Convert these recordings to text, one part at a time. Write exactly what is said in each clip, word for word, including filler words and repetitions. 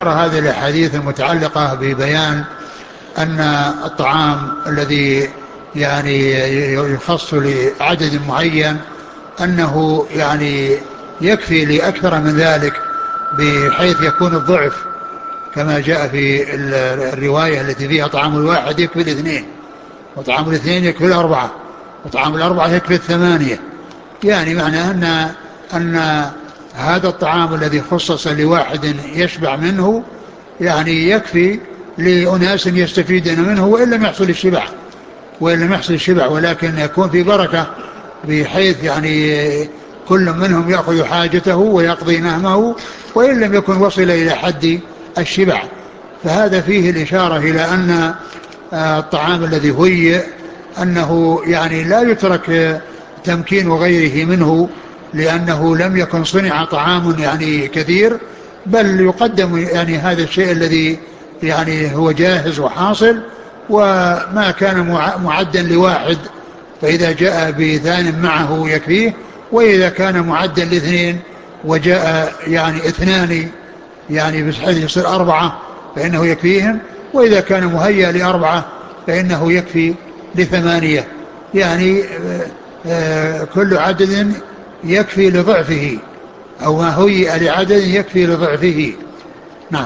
هذه الأحاديث المتعلقة ببيان أن الطعام الذي يعني يخص لعدد معين أنه يعني يكفي لأكثر من ذلك، بحيث يكون الضعف كما جاء في الرواية التي فيها طعام الواحد يكفي الاثنين، وطعام الاثنين يكفي الأربعة، وطعام الأربعة يكفي الثمانية. يعني معنى أن أن هذا الطعام الذي خصص لواحد يشبع منه يعني يكفي لأناس يستفيدون منه، وإن لم يحصل الشبع وإن لم يحصل الشبع ولكن يكون في بركة، بحيث يعني كل منهم يأخذ حاجته ويقضي نهمه وإن لم يكن وصل إلى حد الشبع. فهذا فيه الإشارة إلى أن الطعام الذي هيئ أنه يعني لا يترك تمكين غيره منه، لأنه لم يكن صنع طعام يعني كثير، بل يقدم يعني هذا الشيء الذي يعني هو جاهز وحاصل، وما كان معدا لواحد فإذا جاء بثان معه يكفيه، وإذا كان معدا لاثنين وجاء يعني اثنان يعني بحيث يصير أربعة فإنه يكفيهم، وإذا كان مهيأ لأربعة فإنه يكفي لثمانية. يعني كل عدد يكفي لضعفه، أو ما هيئ لعدد يكفي لضعفه. نعم.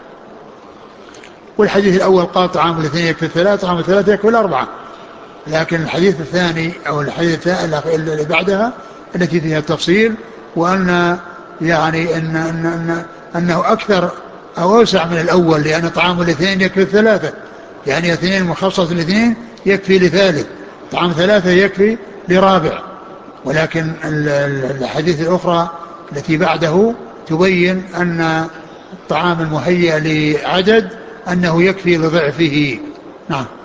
والحديث الأول قال طعام الاثنين يكفي الثلاثة، طعام الثلاثة يكفي الأربعة. لكن الحديث الثاني أو الحديث اللي بعدها التي فيها التفصيل، وأن يعني إن إن إن أنه أكثر أو أوسع من الأول، لأن طعام الاثنين يكفي الثلاثة، يعني اثنين مخصص الاثنين يكفي لثالث، طعام ثلاثة يكفي لرابع. ولكن الحديث الأخرى التي بعده تبين أن الطعام المهيأ لعدد أنه يكفي لضعفه. نعم.